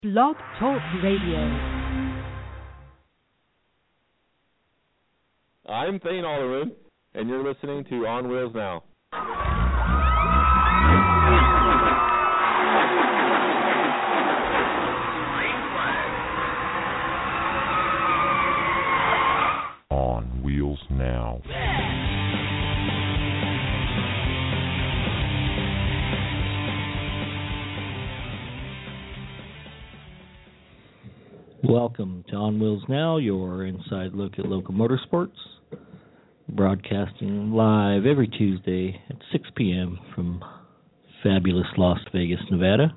Blog Talk Radio. I'm Thane Alderman, and you're listening to On Wheels Now. On Wheels Now. Welcome to On Wheels Now, your inside look at local motorsports. Broadcasting live every Tuesday at 6 p.m. from fabulous Las Vegas, Nevada.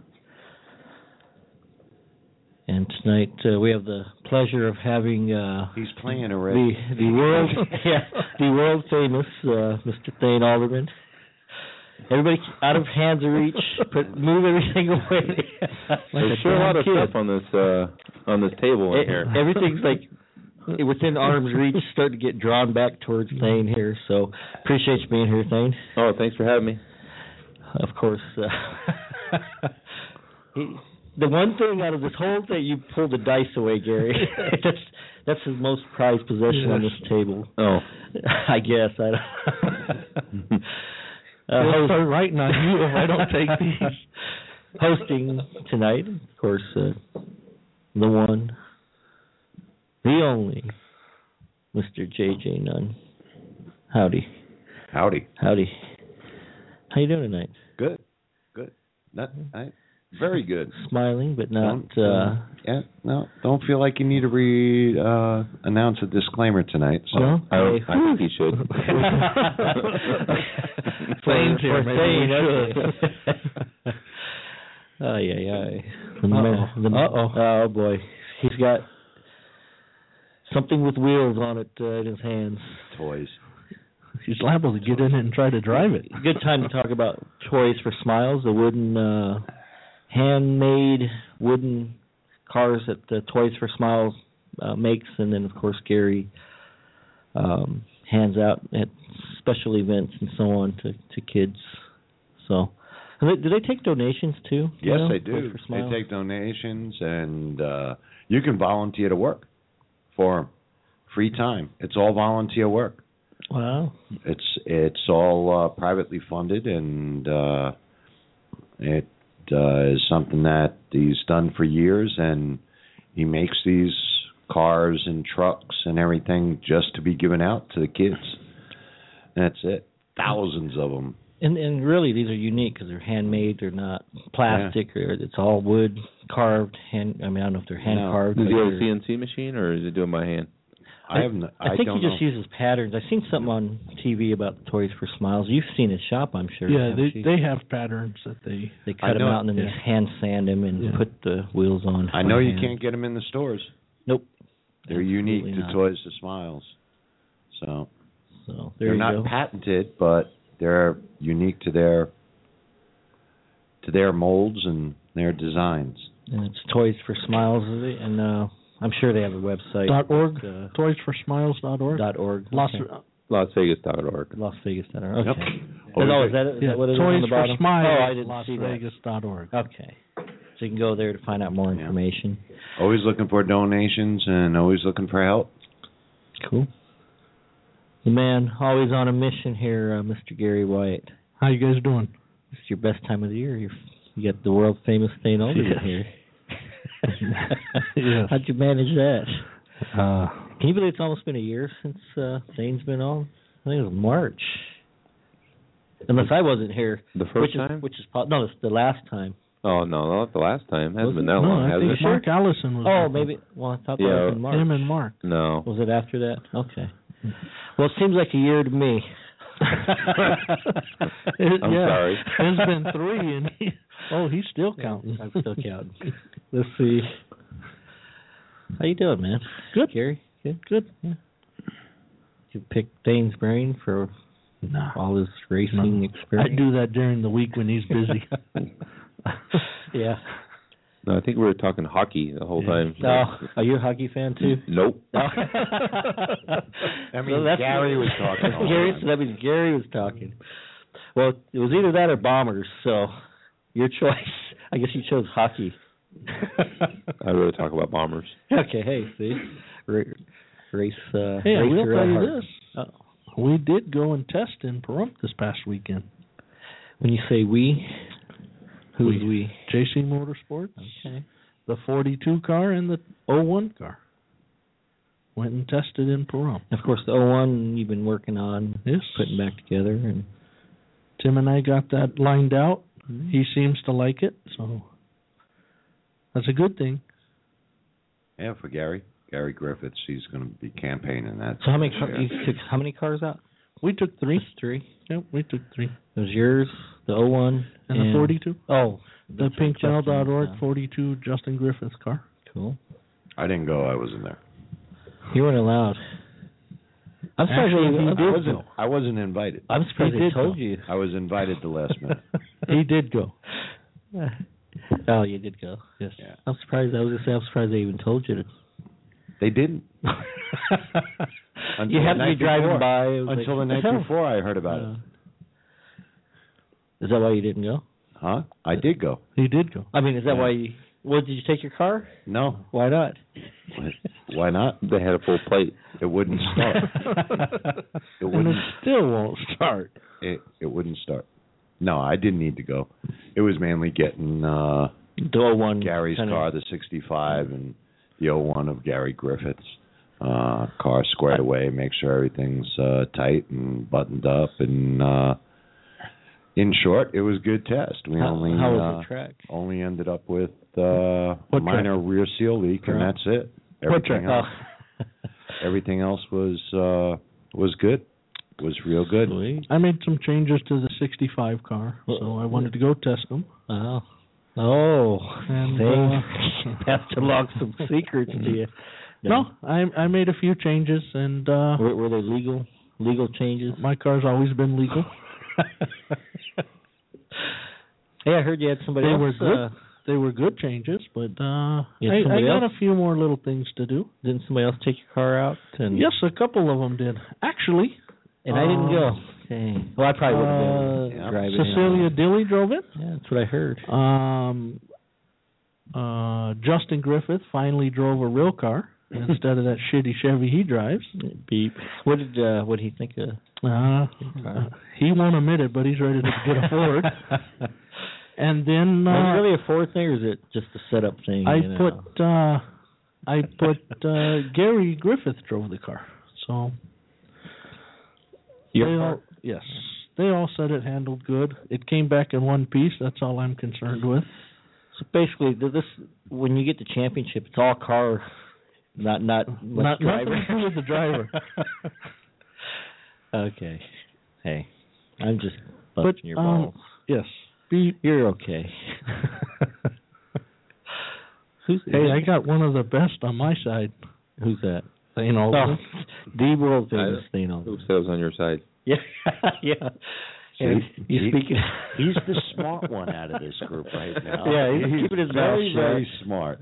And tonight we have the pleasure of having he's playing already. The world famous Mr. Thane Alderman. Everybody out of hands of reach, move everything away. There's sure a lot of stuff on this table in here. Everything's like within arm's reach, starting to get drawn back towards Thane here. So appreciate you being here, Thane. Oh, thanks for having me. Of course. The one thing out of this whole thing, you pulled the dice away, Gary. That's his most prized possession on this table. Oh, I guess. I'll start writing on you if I don't take these. Hosting tonight, of course, the one, the only, Mr. J.J. Nunn. Howdy. Howdy. How you doing tonight? Good. Very good. Smiling, but not... don't feel like you need to announce a disclaimer tonight. So. Well, I think you should. Thane's here, maybe Oh, boy. He's got something with wheels on it in his hands. Toys. He's liable to get in it and try to drive it. Good time to talk about Toys for Smiles, the wooden... handmade wooden cars that Toys for Smiles makes, and then, of course, Gary hands out at special events and so on to kids. So, do they take donations, too? Yes, they do. They take donations, and you can volunteer to work for them. Free time. It's all volunteer work. Wow. It's all privately funded, and it is something that he's done for years, and he makes these cars and trucks and everything just to be given out to the kids. That's it. Thousands of them. And really, these are unique because they're handmade. They're not plastic, or it's all wood carved. I don't know if they're hand carved. Does he have a CNC machine, or is he doing by hand? I think he just uses patterns. I've seen something on TV about the Toys for Smiles. You've seen his shop, I'm sure. Yeah, they have patterns that they cut them out and then they hand sand them and put the wheels on. I know you can't get them in the stores. Nope. They're unique to Toys for Smiles. So they're not patented, but they're unique to their molds and their designs. And it's Toys for Smiles, is it? And I'm sure they have a website. .org? ToysForSmiles.org? .org. LasVegas.org. LasVegas.org. Okay. Yep. Is that what it is on the bottom? Toys for Smiles. Oh, I didn't see that. LasVegas.org. Okay. So you can go there to find out more information. Always looking for donations and always looking for help. Cool. The man always on a mission here, Mr. Gary Wyatt. How you guys doing? It's your best time of the year. You got the world famous Thane Alderman here. Yes. How'd you manage that? Can you believe it's almost been a year since Thane's been on? I think it was March. Unless I wasn't here. The first time? No, it's the last time. Oh, no, not the last time. It hasn't been that long, has I think it? Mark Allison was Oh, maybe. Well, I thought that was in March. Him and Mark. No. Was it after that? Okay. Well, it seems like a year to me. I'm sorry. It's been 3, and he's still counting. I'm still counting. Let's see. How you doing, man? Good. Gary? Good. Yeah. You pick Thane's brain for all his racing experience? I do that during the week when he's busy. Yeah. No, I think we were talking hockey the whole time. Oh, are you a hockey fan too? Nope. Gary was talking. So that means Gary was talking. Well, it was either that or Bombers, so your choice. I guess you chose hockey. I'd rather talk about bombers. Okay, hey, see, race. Hey, I race will your tell you heart. this. Oh. We did go and test in Pahrump this past weekend. When you say we, who's we? JC Motorsports. Okay. The 42 car and the 01 car. Went and tested in Pahrump. Of course, the 01 you've been working on, putting back together, and Tim and I got that lined out. Mm-hmm. He seems to like it, so that's a good thing. Yeah, for Gary Griffiths, he's going to be campaigning that. So how many you took? How many cars out? We took 3. Just 3. Yep, we took 3. It was yours, the 01, and the 42. Oh, the pinkmail.org 42 Justin Griffiths car. Cool. I didn't go. I wasn't there. You weren't allowed. I'm surprised I wasn't invited. I'm surprised they told you. I was invited the last minute. He did go. Oh, you did go. Yes. Yeah. I'm surprised. I was gonna say I'm surprised they even told you to. They didn't. You had to be driving by. Until the night before I heard about it. Is that why you didn't go? Huh? I did go. He did go. I mean, is that why you... Well, did you take your car? No. Why not? Why not? They had a full plate. It wouldn't start. And it still won't start. It wouldn't start. No, I didn't need to go. It was mainly getting the 01 Gary's car, the 65, and the 01 of Gary Griffiths. Car squared away, make sure everything's tight and buttoned up, and in short, it was a good test. We how was the track? Only ended up with a minor rear seal leak, and that's it. Everything else was good. Was real good. Sweet. I made some changes to the 65 car, so I wanted to go test them. Oh, and they have to lock some secrets to you. No, I made a few changes, and were they legal changes? My car's always been legal. Hey, I heard you had somebody else. Were good. They were good changes, but I got a few more little things to do. Didn't somebody else take your car out? Yes, a couple of them did. Actually. And I didn't go. Dang. Well, I probably would have been driving. Cecilia Dilly drove it. Yeah, that's what I heard. Justin Griffith finally drove a real car instead of that shitty Chevy he drives. Beep. What did he think of? He won't admit it, but he's ready to get a Ford. And then is it really a Ford thing, or is it just a setup thing? I put Gary Griffith drove the car. So they all said it handled good. It came back in one piece. That's all I'm concerned with. So basically, when you get the championship, it's all car, not driver. Nothing to do with the driver. Okay. Hey, I'm just busting your balls. Yes. You're okay. Hey, I got one of the best on my side. Who's that? Thane Olsen. The world famous Thane Olsen. Who said I was on your side? Yeah, yeah. He's the smart one out of this group right now. Yeah, he's keeping his mouth shut. Very smart.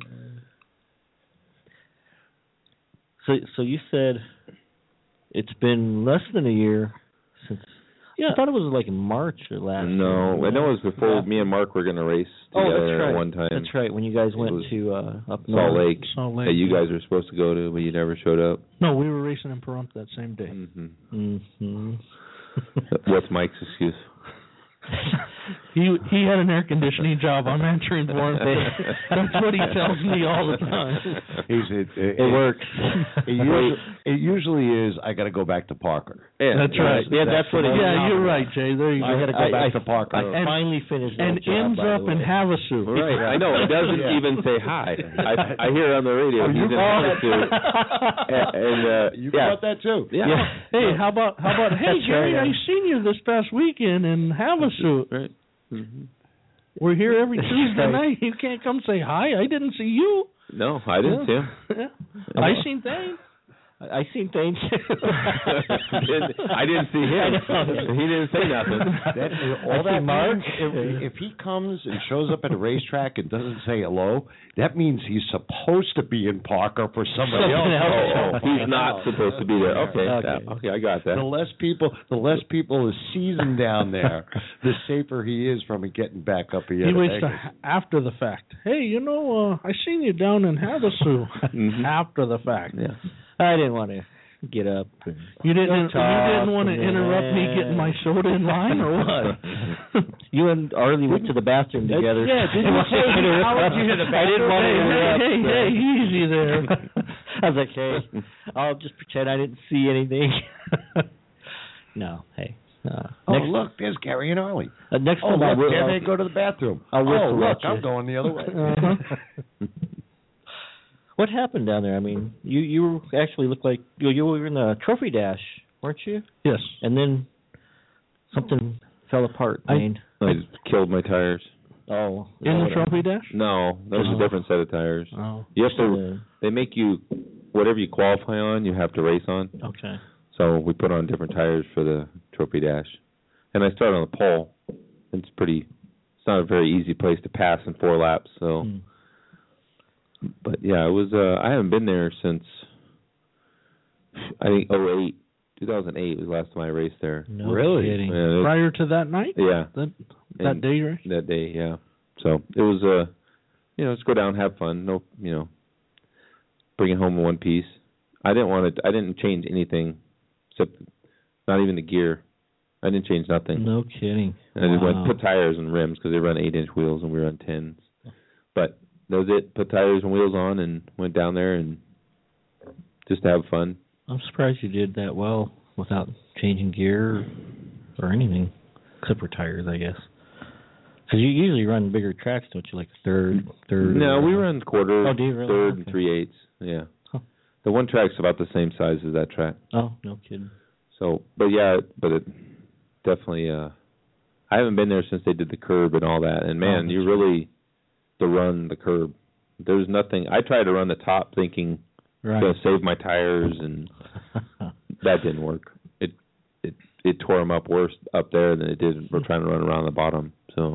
So you said it's been less than a year since. Yeah, I thought it was like in March or last year. No, I know it was before me and Mark were going to race together at one time. That's right, when you guys went to up Salt north. Lake. That you guys were supposed to go to, but you never showed up. No, we were racing in Pahrump that same day. Mm-hmm. What's Mike's excuse? He had an air conditioning job. I'm answering for him. That's what he tells me all the time. It works. It usually is. I got to go back to Parker. Yeah, that's right. Yeah, that's what it is. Yeah, you're right, Jay. There you go. I got to go back to Parker. I finally finished that and job, ends up in Havasu. Right. I know. It doesn't even say hi. I hear it on the radio. He's in Havasu. And you got that too. Yeah. Hey, how about? Hey, Jerry, I seen you this past weekend in Havasu. Right. Mm-hmm. We're here every Tuesday night. You can't come say hi. I didn't see you. No, I didn't see him. I seen Thane. I seen things. I didn't see him. He didn't say nothing. All that means, if he comes and shows up at a racetrack and doesn't say hello, that means he's supposed to be in Parker for somebody else. He's not supposed to be there. Okay, I got that. The less people is seasoned down there, the safer he is from getting back up again. He waits after the fact. Hey, I seen you down in Havasu. After the fact. Yeah. I didn't want to get up. You didn't want to interrupt me getting my soda in line, or what? You and Arlie went to the bathroom together. Yeah, did you say how would you hit the bathroom? I didn't want to interrupt. Hey, easy there. I was like, hey, I'll just pretend I didn't see anything. No, hey. Look, there's Gary and Arlie. Next time there they go to the bathroom. Look, I'm going the other way. What happened down there? I mean, you actually looked like you were in the trophy dash, weren't you? Yes. And then something fell apart. I killed my tires. Oh. In the trophy dash? No, that was a different set of tires. Oh. You have to. They make you whatever you qualify on, you have to race on. Okay. So we put on different tires for the trophy dash, and I started on the pole. It's not a very easy place to pass in 4 laps. So. But yeah, it was. I haven't been there since I think 2008 was the last time I raced there. No really? Kidding. Yeah, prior to that night? Yeah. That day, right? That day, yeah. So it was just go down, have fun. No, bring it home in one piece. I didn't change anything except not even the gear. I didn't change nothing. No kidding. And I just went put tires and rims because they run 8-inch wheels and we run 10s. But that was it. Put tires and wheels on and went down there and just to have fun. I'm surprised you did that well without changing gear or anything, except for tires, I guess. Because you usually run bigger tracks, don't you? Like third. No, we run quarter, do you really? third, Okay. and 3/8. Yeah. Huh. The one track's about the same size as that track. Oh, no kidding. So, but it definitely. I haven't been there since they did the curb and all that. And man, you really to run the curb. There's nothing. I tried to run the top thinking to save my tires, and that didn't work. It tore them up worse up there than it did. We're trying to run around the bottom. So,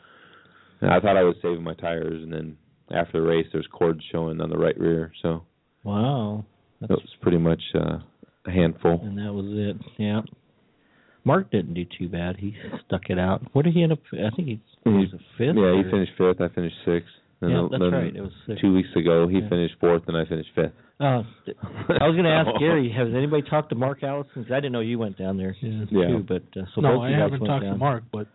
and I thought I was saving my tires, and then after the race, there's cords showing on the right rear. So, wow, it was pretty much a handful. And that was it. Yeah. Mark didn't do too bad. He stuck it out. What did he end up? I think he was a 5th. Yeah, he finished 5th. I finished 6th. Yeah, that's right. It was 6th. 2 weeks ago, he finished 4th, and I finished 5th. I was going to ask Gary, has anybody talked to Mark Allison? Because I didn't know you went down there too. But so no, both I you guys haven't went talked down. to Mark, but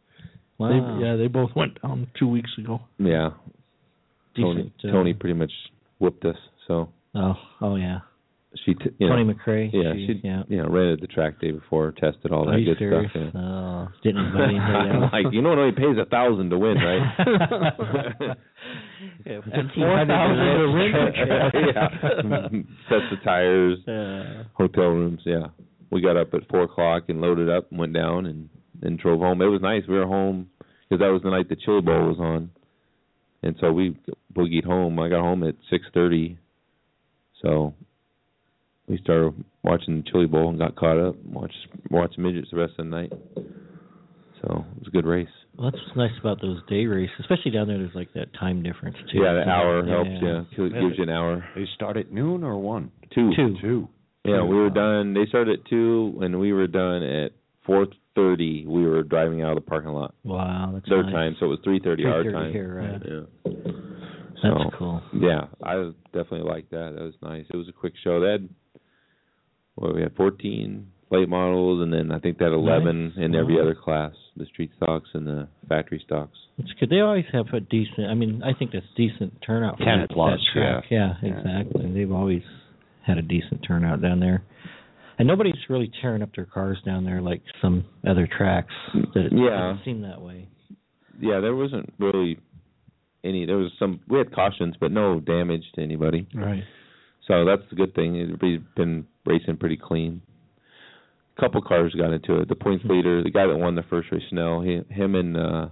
wow. they both went down 2 weeks ago. Yeah. Decent, Tony pretty much whooped us. So. Oh yeah. She, Tony McRae. Yeah, she rented the track day before, tested all that good serious? stuff. Yeah. Oh, didn't invite anybody else. Like, nobody pays $1,000 to win, right? Yeah, and $4,000 to rent. Yeah. Sets the tires, hotel rooms. Yeah, we got up at 4:00 and loaded up and went down and drove home. It was nice. We were home because that was the night the Chili Bowl was on, and so we boogied home. I got home at 6:30, so. We started watching the Chili Bowl and got caught up and watched midgets the rest of the night. So it was a good race. Well, that's what's nice about those day races, especially down there. There's like that time difference too. Yeah, the hour helps. Yeah, gives you an hour. They start at noon or 1? 2. Yeah, we were done. They started at 2, and we were done at 4:30. We were driving out of the parking lot. Wow, that's their nice. time. So it was 3:30 our time. Here, right? Yeah. That's cool. Yeah, I definitely liked that. That was nice. It was a quick show. They had. Well, we had 14 late models, and then I think they had 11 in every other class, the street stocks and the factory stocks. It's good. They always have a decent, I think that's decent turnout for 10 that, plus, that track. Yeah, exactly. They've always had a decent turnout down there. And nobody's really tearing up their cars down there like some other tracks. That it doesn't seem that way. Yeah, there wasn't really any. There was we had cautions, but no damage to anybody. Right. So that's the good thing. Everybody's been racing pretty clean. A couple cars got into it. The points leader, the guy that won the first race, Snell, him and the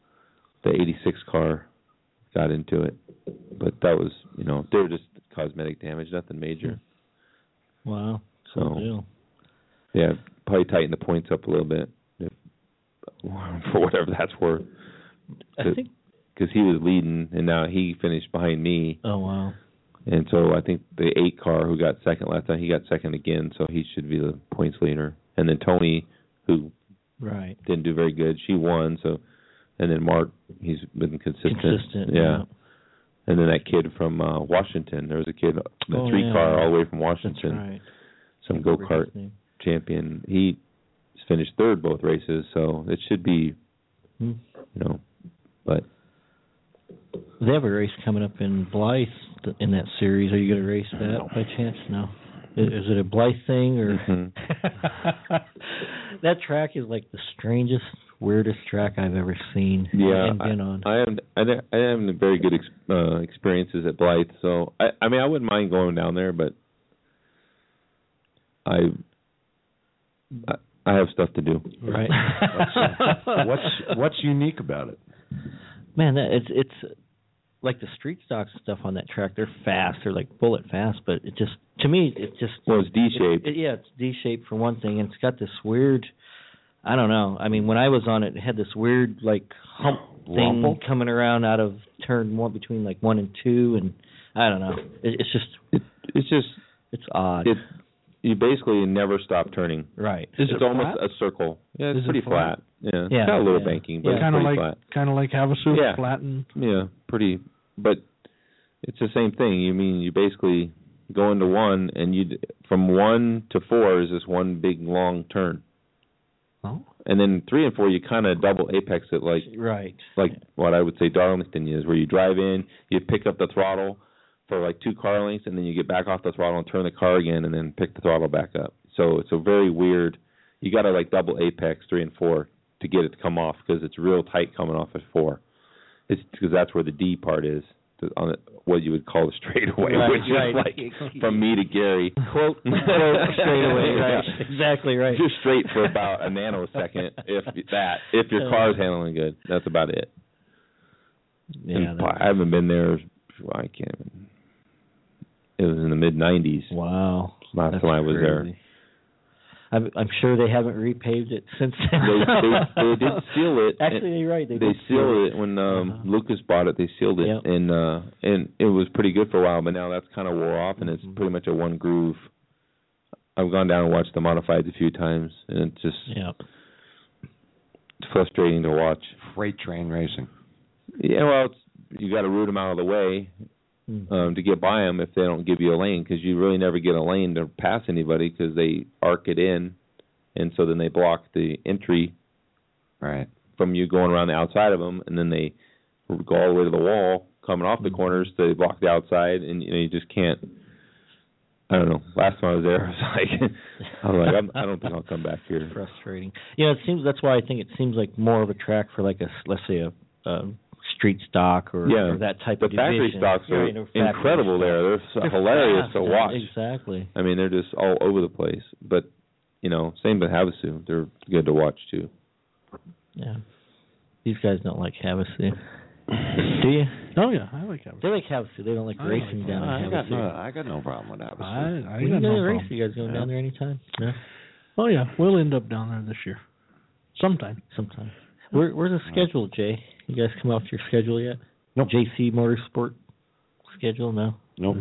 86 car got into it. But that was, they were just cosmetic damage, nothing major. Wow. So, Cool deal. yeah, probably tighten the points up a little bit for whatever that's worth. I think. Because he was leading, and now he finished behind me. Oh, wow. And so I think the 8 car who got second last time, he got second again, so he should be the points leader. And then Tony, who didn't do very good, she won. So, and then Mark, he's been consistent. Yeah. And then that kid from Washington, there was a kid, the 3 car all the way from Washington. That's right. Some go-kart champion. He finished third both races, so it should be, but. They have a race coming up in Blythe in that series. Are you going to race that by chance? No. Is it a Blythe thing or? Mm-hmm. That track is like the strangest, weirdest track I've ever seen. Yeah, and been on. I have very good experiences at Blythe, so I mean I wouldn't mind going down there, but I have stuff to do. Right. What's unique about it? Man, it's like the street stocks and stuff on that track. They're fast. They're like bullet fast, but it just, to me, it just... Well, it's D-shaped. It's D-shaped for one thing, and it's got this weird, I don't know. I mean, when I was on it, it had this weird, like, hump thing coming around out of turn 1 between, like, 1 and 2, and I don't know. It's odd. You basically never stop turning. Right. It's almost a circle. Yeah, it's pretty flat. Yeah. It's got a little banking, but it's pretty flat. Kind of like Havasu, flattened. Yeah, pretty. But it's the same thing. You basically go into 1, and from 1 to 4 is this one big long turn. Oh. And then 3 and 4, you kind of double apex it like what I would say Darlington is, where you drive in, you pick up the throttle for like 2 car lengths, and then you get back off the throttle and turn the car again, and then pick the throttle back up. So it's a very weird. You got to like double apex 3 and 4 to get it to come off, because it's real tight coming off at 4. It's because that's where the D part is on what you would call the straightaway, which is like from me to Gary. Quote straightaway. Right. Exactly right. Just straight for about a nanosecond, if your car's handling good. That's about it. Yeah, I haven't been there. I can't even. It was in the mid-90s. Wow. Last time I was there. I'm sure they haven't repaved it since then. They did seal it. Actually, you're right. They sealed it when Lucas bought it. They sealed it, and it was pretty good for a while. But now that's kind of wore off, and it's pretty much a one groove. I've gone down and watched the modifieds a few times, and it's just it's frustrating to watch. Freight train racing. Yeah, well, you got to root them out of the way. To get by them if they don't give you a lane, because you really never get a lane to pass anybody because they arc it in, and so then they block the entry from you going around the outside of them, and then they go all the way to the wall coming off the corners. So they block the outside, and you just can't. I don't know. Last time I was there, I was like, I don't think I'll come back here. Frustrating. Yeah, it seems that's why I think it seems like more of a track for like let's say a street stock or that type of division. The factory stocks are incredible there. They're hilarious to watch. Exactly. I mean, they're just all over the place. But, same with Havasu. They're good to watch, too. Yeah. These guys don't like Havasu. Do you? Oh, yeah. I like Havasu. They like Havasu. They don't like racing down in Havasu. I got no problem with Havasu. I got no problem. You guys going down there anytime? No? Oh, yeah. We'll end up down there this year. Sometime. Where's the schedule, Jay? You guys come off your schedule yet? Nope. JC Motorsport schedule? No? Nope.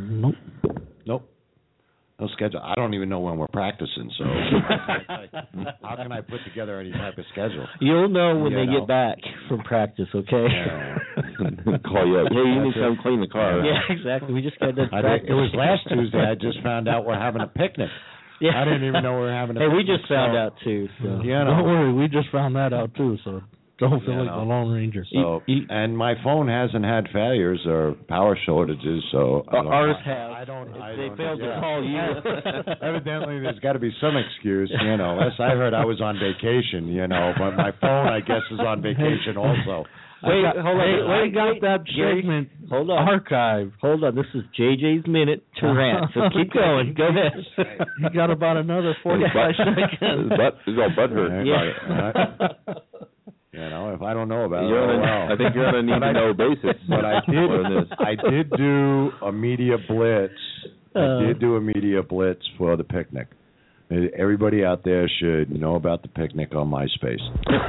No schedule. I don't even know when we're practicing, so how can I put together any type of schedule? You'll know when they get back from practice, okay? Call you up. Hey, you need to come clean the car. Yeah, exactly. We just got done practice. It was last Tuesday. I just found out we're having a picnic. Yeah. I didn't even know we were having a picnic. Hey, we just found out, too. So. Don't worry. We just found that out, too, so... Don't feel like the Lone Ranger. So, and my phone hasn't had failures or power shortages, so ours have. They failed to call you. Evidently, there's got to be some excuse, As I heard, I was on vacation, but my phone, I guess, is on vacation also. Wait, I got that segment archived. Hold on, this is JJ's minute to rant. So keep going. Go ahead. You got about another 45 seconds. His all butt hurt. Yeah. If I don't know about it, I think you're on a need-to-know basis. But I did do a media blitz I did do a media blitz for the picnic. Everybody out there should know about the picnic on MySpace.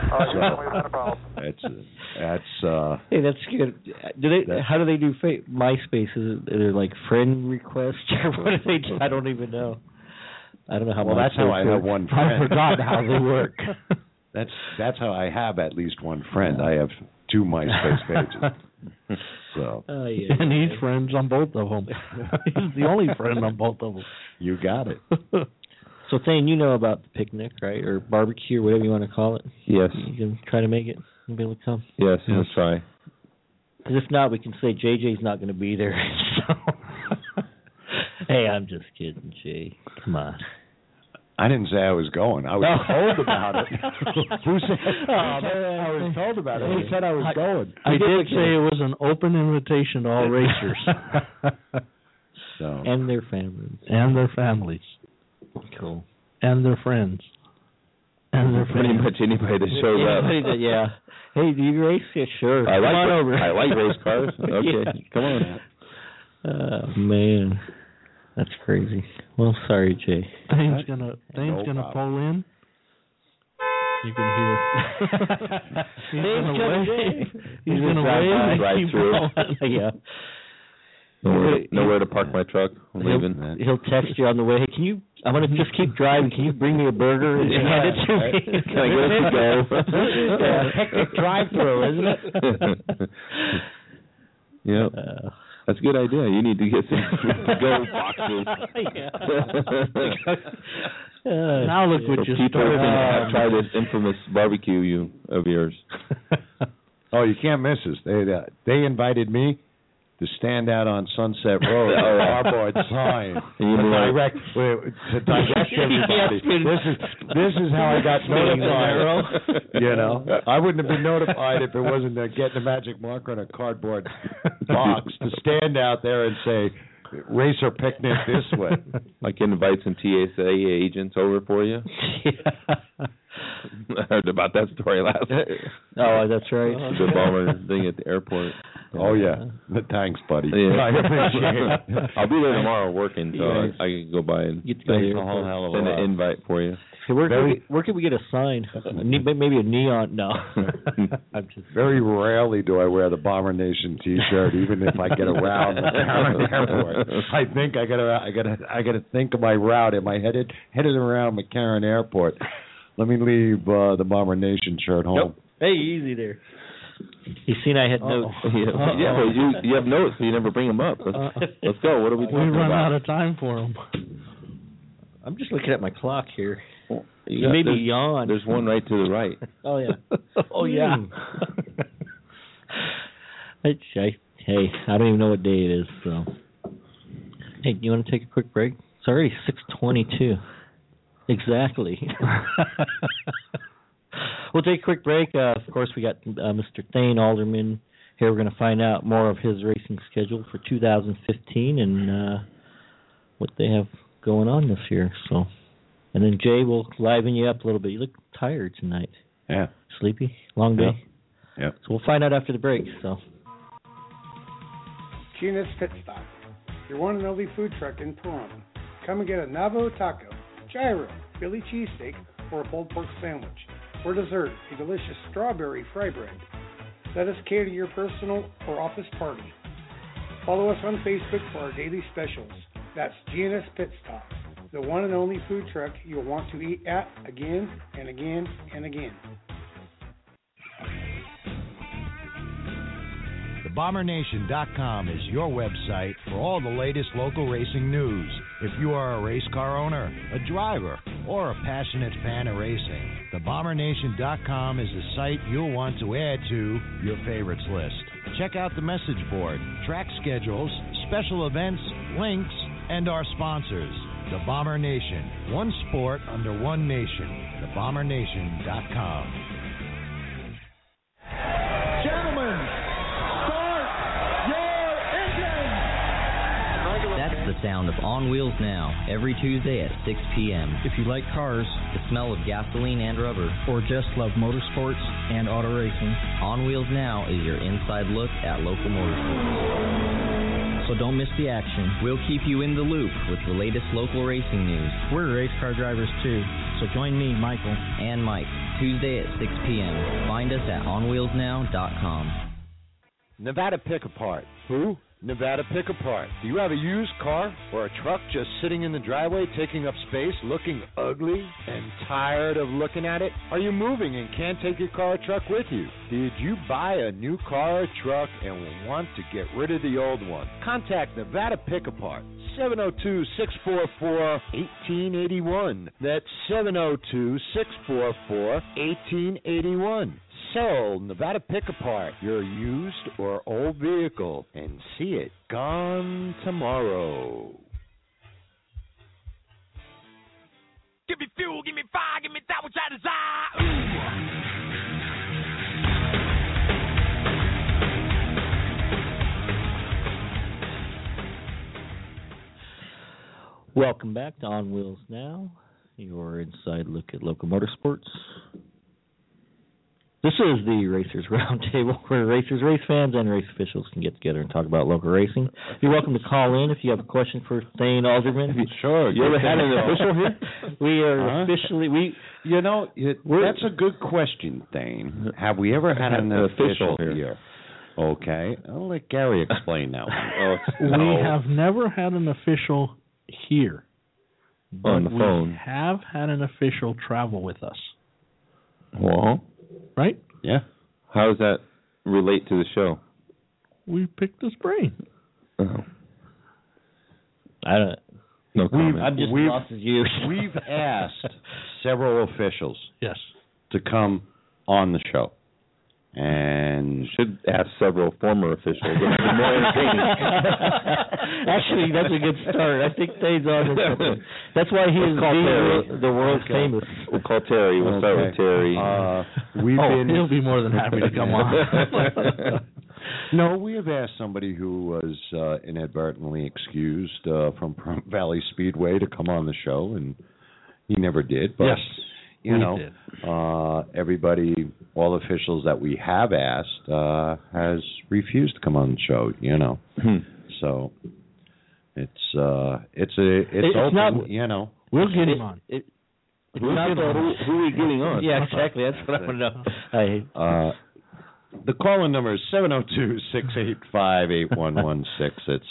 Hey, that's good. How do they do MySpace? Is it like friend requests or what do they do? I don't even know. I don't know how. Well, that's how I have one friend. I forgot how they work. That's how I have at least one friend. I have 2 MySpace pages. So. And he's friends on both of them. He's the only friend on both of them. You got it. So, Thane, you know about the picnic, right, or barbecue, or whatever you want to call it? Yes. You can try to make it. You'll be able to come. Yes, we'll try. Because if not, we can say JJ's not going to be there. So. Hey, I'm just kidding, Jay. Come on. I didn't say I was going. I was told about it. Who said? I was told about it. Who said I was going? I did say it was an open invitation to all racers. And their families. And their families. Cool. And their friends. And their Pretty families. much anybody that shows up. Yeah. Hey, do you race? Yeah, sure. I Come like on over. I like race cars. Okay, come on. Man. That's crazy. Well, sorry, Jay. Thane's gonna pull in. You can hear. He's gonna wave. Right through. Yeah. Nowhere to park my truck. I'm leaving. He'll text you on the way. Hey, can you? I'm gonna just keep driving. Can you bring me a burger and hand it to me? Can I get it to go? Yeah, hectic drive-through, isn't it? Yep. That's a good idea. You need to get some go boxes. Now look what you people started. try this infamous barbecue of yours. Oh, you can't miss us. They invited me to stand out on Sunset Road, cardboard sign, to direct everybody. This is how I got notified. You know, I wouldn't have been notified if it wasn't getting a magic marker on a cardboard box to stand out there and say, "Racer picnic this way." Like invite some TSA agents over for you. I heard about that story last night. Oh, that's right. The bomber thing at the airport. Oh, yeah. Thanks, buddy. Yeah. I appreciate it. I'll be there tomorrow working, so I can go by and Thanks a whole hell of a send lot. an invite for you. Hey, where can we get a sign? Maybe a neon? No. I'm just Very rarely do I wear the Bomber Nation T-shirt, even if I get around the airport. I think I gotta think of my route. Am I headed around McCarran Airport? Let me leave the Bomber Nation shirt home. Nope. Hey, easy there. You seen I had notes. Yeah, but you have notes, so you never bring them up. Let's go. What are we talking about? We run out of time for them. I'm just looking at my clock here. Well, you made me yawn. There's one right to the right. Oh, yeah. Oh, yeah. Hey, I don't even know what day it is, so. Hey, do you want to take a quick break? It's already 6:22. Exactly. We'll take a quick break. Of course, we got Mr. Thane Alderman here. We're going to find out more of his racing schedule for 2015 and what they have going on this year. So, and then Jay will liven you up a little bit. You look tired tonight. Yeah. Sleepy? Long day? Yeah. So we'll find out after the break. So. Gina's Pit Stop, your one and only food truck in Toronto. Come and get a Navajo taco, gyro, Philly cheesesteak, or a pulled pork sandwich. For dessert, a delicious strawberry fry bread. Let us cater to your personal or office party. Follow us on Facebook for our daily specials. That's GNS Pit Stop, the one and only food truck you'll want to eat at again and again and again. TheBomberNation.com is your website for all the latest local racing news. If you are a race car owner, a driver, or a passionate fan of racing, TheBomberNation.com is the site you'll want to add to your favorites list. Check out the message board, track schedules, special events, links, and our sponsors. The Bomber Nation, one sport under one nation. TheBomberNation.com. Gentlemen, start your engine! That's the sound of On Wheels Now, every Tuesday at 6 p.m. If you like cars, The smell of gasoline and rubber, or just love motorsports and auto racing, On Wheels Now is your inside look at local motorsports. so don't miss the action. We'll keep you in the loop with the latest local racing news. We're race car drivers too, so join me, Michael, and Mike, Tuesday at 6 p.m. Find us at onwheelsnow.com. Nevada Pick Apart. Who? Nevada Pick Apart. Do you have a used car or a truck just sitting in the driveway taking up space, looking ugly, and tired of looking at it? Are you moving and can't take your car or truck with you? Did you buy a new car or truck and want to get rid of the old one? Contact Nevada Pick Apart. 702-644-1881. That's 702-644-1881. So, Nevada Pick Apart your used or old vehicle and see it gone tomorrow. Give me fuel, give me fire, give me that which I desire. Welcome back to On Wheels Now, your inside look at local motorsports. This is the Racers Roundtable, where racers, race fans, and race officials can get together and talk about local racing. You're welcome to call in if you have a question for Thane Alderman. Sure. You ever had an official here? We are officially... that's a good question, Thane. Have we ever had an official here? Okay. I'll let Gary explain that one. We have never had an official here. On the phone. We have had an official travel with us. Well... Right? Yeah. How does that relate to the show? We picked his brain. Oh. I don't. No comment. I'm just lost as you. We've asked several officials, yes, to come on the show, and should ask several former officials. More entertaining. Actually, that's a good start. I think Thane's on to something. That's why he is the world famous. We'll call Terry. We'll start with Terry. He'll be more than happy to come on. No, we have asked somebody who was inadvertently excused from Valley Speedway to come on the show, and he never did. But, yes, you know, everybody, all officials that we have asked, has refused to come on the show. You know, so it's open. Not, you know, we'll get him on. Who are we getting on? Yeah, exactly. That's what I want to know. The call-in number is 702-685-8116. It's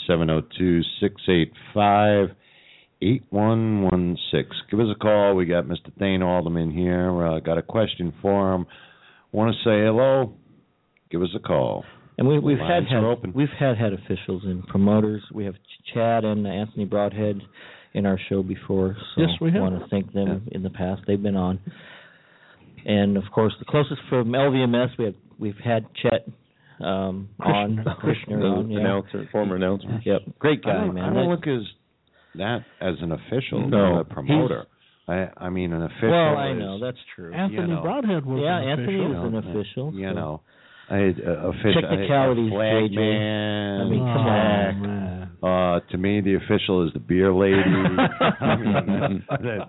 702-685-8116. Give us a call. We got Mr. Thane Alderman here. Got a question for him. Want to say hello? Give us a call. And we've had officials and promoters. We have Chad and Anthony Broadhead in our show before. So yes, we have. I want to thank them in the past. They've been on. And of course, the closest from LVMS, we've had Chet Kushner on, announcer, former announcer. Yep, great guy, man. I don't look as an official, a promoter. I mean, an official. Well, I know that's true. Anthony Broadhead was an official. Anthony was an official. You know, official technicalities, flag JJ. man. I mean, come on, man. To me, the official is the beer lady. I mean,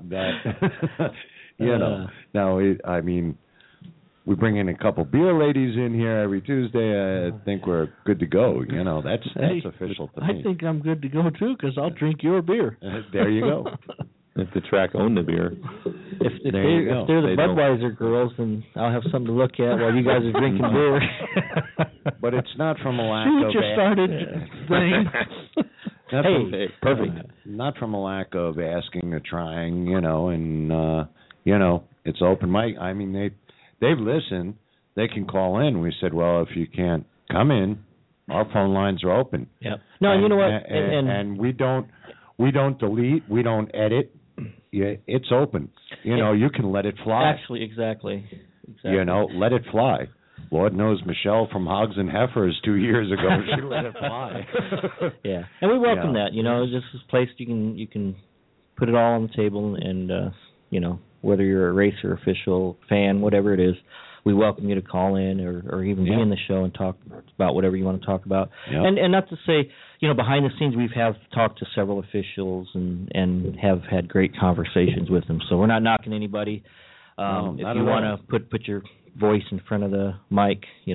you know. Now, I mean, we bring in a couple beer ladies in here every Tuesday. I think we're good to go. You know, that's official to me. I think I'm good to go too, because I'll drink your beer. There you go. If the track owned the beer. If they're the Budweiser girls, then I'll have something to look at while you guys are drinking beer. But it's not from a lack See of... what you started, Brain. Perfect. Not from a lack of asking or trying, you know, and, you know, it's open mic. I mean, they've listened. They can call in. We said, well, if you can't come in, our phone lines are open. Yep. No, you know what? And we don't delete. We don't edit. Yeah, it's open. You know, you can let it fly. Actually, exactly. You know, let it fly. Lord knows Michelle from Hogs and Heifers 2 years ago, she let it fly. Yeah, and we welcome that. You know, just this place you can put it all on the table, and you know, whether you're a racer, official, fan, whatever it is, we welcome you to call in or even be in the show and talk about whatever you want to talk about. Yep. And not to say, you know, behind the scenes we've talked to several officials and have had great conversations with them. So we're not knocking anybody. If you want to put your voice in front of the mic, you know,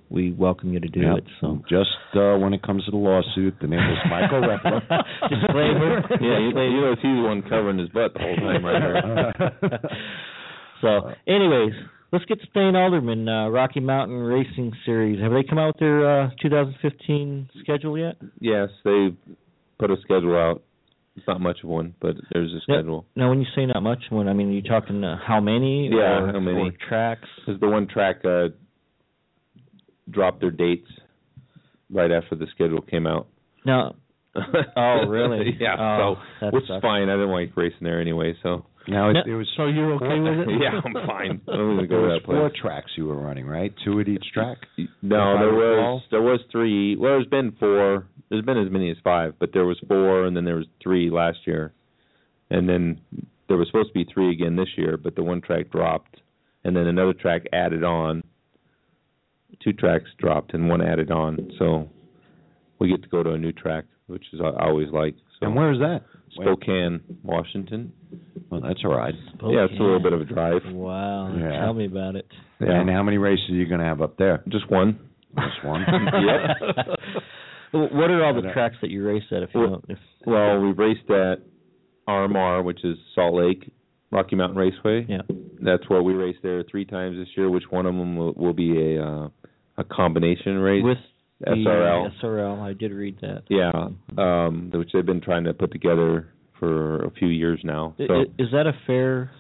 we welcome you to do it. So just when it comes to the lawsuit, the name is Michael Reckler. Disclaimer. Yeah, you know he's the one covering his butt the whole time right there. So, anyways, let's get to Thane Alderman, Rocky Mountain Racing Series. Have they come out with their 2015 schedule yet? Yes, they put a schedule out. It's not much of one, but there's a schedule. Now, when you say not much of one, I mean, are you talking how many? Yeah, or, how many? Or tracks? Because the one track dropped their dates right after the schedule came out. No. Oh, really? Yeah, which is fine. I didn't like racing there anyway, so. Now, it was so you're okay with it? Yeah, I'm fine. I don't even go to that place. 4 tracks you were running, right? 2 at each track? No, there was 3. Well, there's been 4. There's been as many as 5, but there was 4, and then there was 3 last year. And then there was supposed to be 3 again this year, but the one track dropped, and then another track added on. 2 tracks dropped and 1 added on, so we get to go to a new track, which is I always like. So. And where is that? Spokane, Washington. Well, that's all right. Spokane. Yeah, it's a little bit of a drive. Wow. Yeah. Tell me about it. Yeah. And how many races are you going to have up there? Just one. Just one? Yep. What are all the tracks that you race at? Well, we've raced at RMR, which is Salt Lake, Rocky Mountain Raceway. Yeah. That's what we raced there 3 times this year, which one of them will be a combination race. With SRL. SRL, I did read that. Yeah, which they've been trying to put together for a few years now. So. Is that a fair,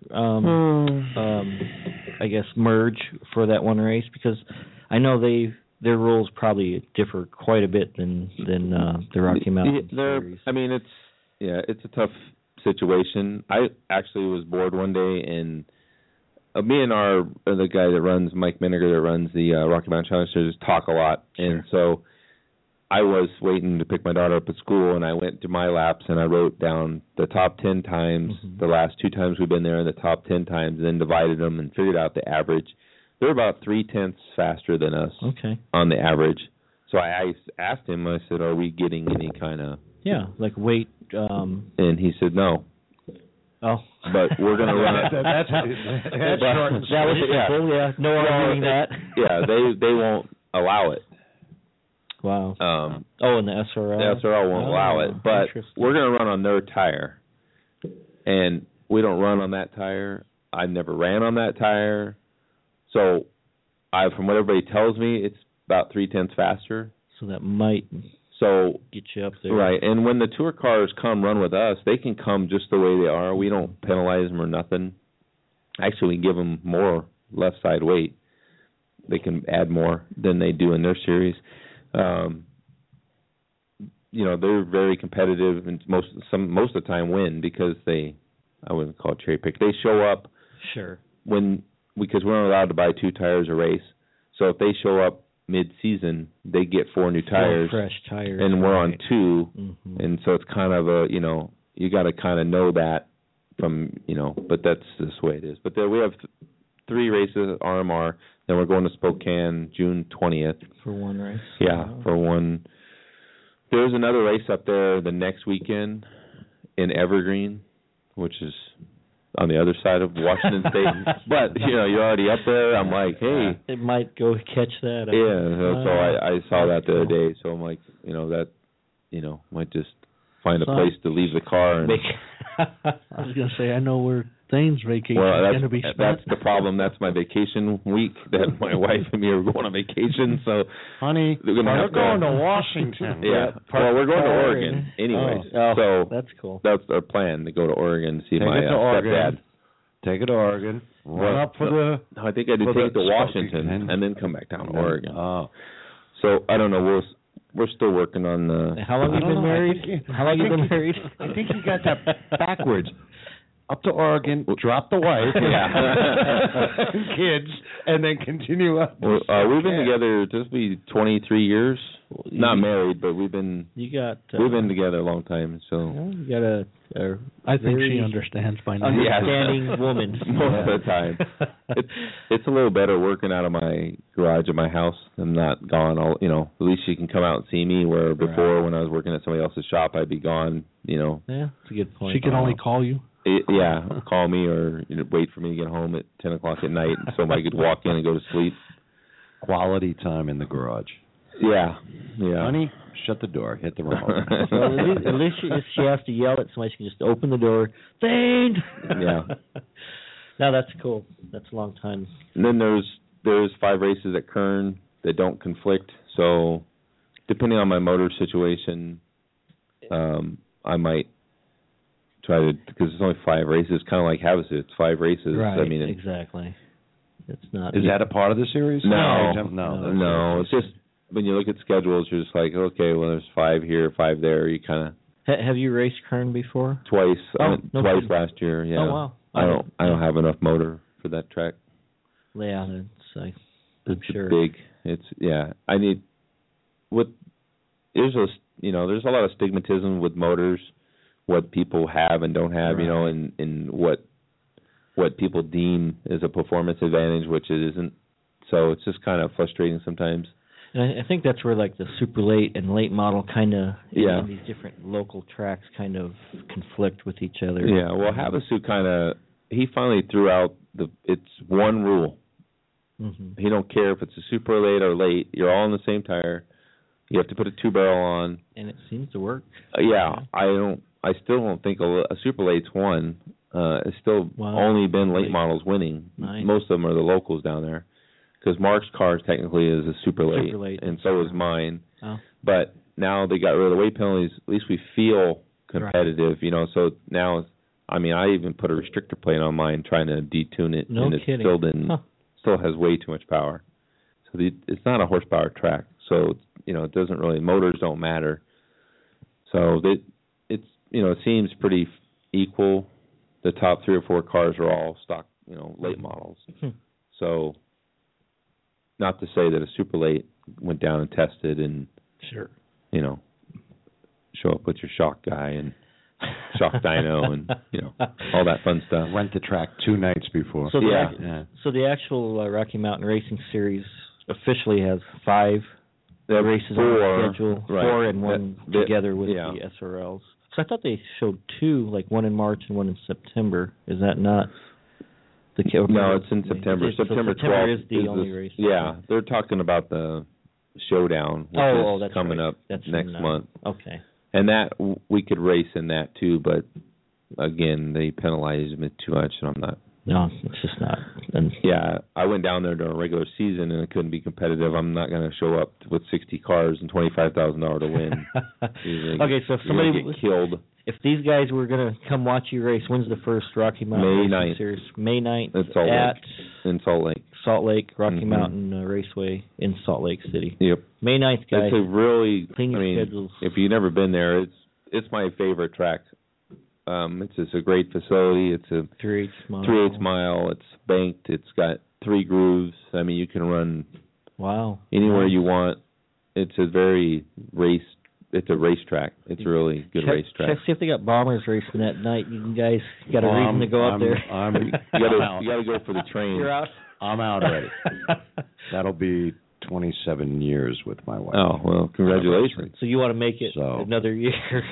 I guess, merge for that one race? Because I know their rules probably differ quite a bit than the Rocky Mountain Series. I mean, it's a tough situation. I actually was bored one day, and me and the guy that runs, Mike Miniger, that runs the Rocky Mountain Challenge Series, talk a lot. Sure. And so I was waiting to pick my daughter up at school, and I went to my laps, and I wrote down the top 10 times, the last 2 times we've been there, and the top 10 times, and then divided them and figured out the average. They're about 0.3 faster than us on the average. So I asked him, I said, are we getting any kind of... Yeah, like weight... And he said, no. Oh. But we're going to run it. That's short and that was simple, yeah. No arguing that. Yeah, they won't allow it. Wow. And the SRL? The SRL won't allow it. But we're going to run on their tire. And we don't run on that tire. I never ran on that tire. So from what everybody tells me, it's about 0.3 faster. So that might... So get you up there. Right, and when the tour cars come run with us, they can come just the way they are. We don't penalize them or nothing. Actually, we give them more left side weight. They can add more than they do in their series. They're very competitive, and most of the time win because I wouldn't call it cherry pick. They show up. Sure. Because we're not allowed to buy 2 tires a race. So if they show up mid-season, they get 4 new tires. 4 fresh tires. And we're on 2. And so it's kind of you got to kind of know that from, but that's just the way it is. But we have 3 races at RMR. Then we're going to Spokane June 20th. For one race? Yeah, for one. There's another race up there the next weekend in Evergreen, which is on the other side of Washington State. But, you're already up there. I'm like, hey. It might go catch that. Yeah, so I saw that the other day. So I'm like, might just find a place to leave the car. And I was going to say, I know where Thane's vacation is going to be spent. That's the problem. That's my vacation week that my wife and me are going on vacation. So, honey, we're going to Washington. Yeah. Well, we're going to Oregon anyway. So that's cool. That's our plan, to go to Oregon and see my stepdad. Take it to Oregon. Run up for the... I think I did take it to Washington and then come back down to Oregon. Oh. So, I don't know. We're still working on the... How long have you been married? How long have you been married? I think you got that backwards. Up to Oregon, drop the wife, kids, and then continue up. We've been together. This will be 23 years. Not married, but we've been. We've been together a long time. So you got I think she understands by now. Understanding woman most of the time. It's a little better working out of my garage at my house. I'm not gone all. At least she can come out and see me. Where before, when I was working at somebody else's shop, I'd be gone. Yeah, that's a good point. She can only call you. Call me or wait for me to get home at 10 o'clock at night so I could walk in and go to sleep. quality time in the garage. Yeah. Honey, shut the door. Hit the remote. Well, at least she has to yell at somebody. She can just open the door. Zane! Yeah. No, that's cool. That's a long time. And then there's 5 races at Kern that don't conflict. So depending on my motor situation, I might try to, because it's only 5 races, kind of like Havasu. It's 5 races. Right. I mean, exactly. It's not. Is that a part of the series? No. It's just when you look at schedules, you're just like, okay, well, there's 5 here, 5 there. You kind of. Have you raced Kern before? Twice. I went no twice kidding. last year. Yeah. Oh wow. I don't have enough motor for that track. Yeah, It's sure. big. I need there's a lot of stigmatism with motors, what people have and don't have, right. and what people deem as a performance advantage, which it isn't. So it's just kind of frustrating sometimes. And I think that's where like the super late and late model kind of and these different local tracks kind of conflict with each other. Yeah, well, Havasu he finally threw out it's one rule. Mm-hmm. He don't care if it's a super late or late. You're all on the same tire. You have to put a 2-barrel on. And it seems to work. I still don't think a super late's won. It's still only been late models winning. Nice. Most of them are the locals down there. Because Mark's car technically is a super late, and so is mine. Oh. But now they got rid of the weight penalties. At least we feel competitive, So now, I even put a restrictor plate on mine trying to detune it, and it still has way too much power. So it's not a horsepower track. So it doesn't really, motors don't matter. So it seems pretty equal. The top 3 or 4 cars are all stock, late models. So, not to say that a super late went down and tested and, sure, show up with your shock guy and shock dyno and, all that fun stuff. Went the track 2 nights before. So so the actual Rocky Mountain Racing Series officially has 5 races on the schedule, 4 and 1 together with the SRLs. So I thought they showed 2, like one in March and one in September. Is that not the case? No, it's in September. September 12th is the only race. Yeah, they're talking about the showdown, which is coming up next month. Okay. And that we could race in that too, but again, they penalize me too much, and I'm not. No, it's just not. Yeah, I went down there during regular season, and it couldn't be competitive. I'm not going to show up with 60 cars and $25,000 to win. Okay, so if somebody get killed. If these guys were going to come watch you race, when's the first Rocky Mountain May 9th. Series? May 9th in Salt Lake. Salt Lake, Rocky Mountain Raceway in Salt Lake City. Yep. May 9th, guys. It's a really, clean your schedules. If you've never been there, it's my favorite track. It's just a great facility. It's a 3/8 mile. It's banked. It's got 3 grooves. You can run anywhere you want. It's a very it's a racetrack. It's a really good racetrack. Check see if they got bombers racing that night. You guys got a reason to go up there. You got to go for the train. You're out. I'm out already. That'll be 27 years with my wife. Oh, well, congratulations. So you want to make it another year.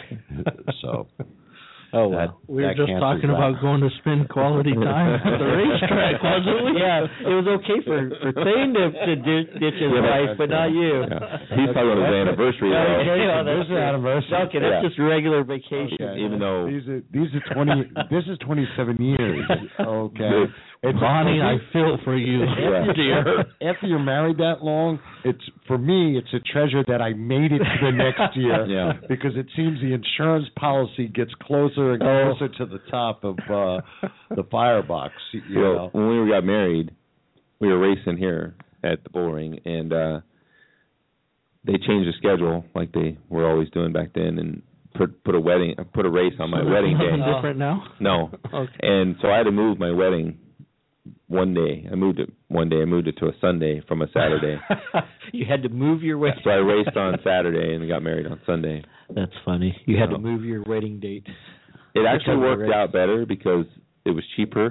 Oh, wow. We were just talking about going to spend quality time at the racetrack, wasn't we? Yeah, it was okay for Thane to ditch his wife, but not you. Yeah. He's talking about his anniversary. This is anniversary. Okay, that's just regular vacation. Okay. Even though these are 20. This is 27 years. Okay. Bonnie, I feel for you, dear. After you're married that long, for me, it's a treasure that I made it to the next year. Because it seems the insurance policy gets closer and closer to the top of the firebox. When we got married, we were racing here at the bull ring, and they changed the schedule like they were always doing back then, and put a race on my wedding day. Different now? No. Okay. And so I had to move my wedding one day. I moved it to a Sunday from a Saturday. You had to move your wedding. So I raced on Saturday and got married on Sunday. That's funny. You had to move your wedding date. It actually worked out better because it was cheaper.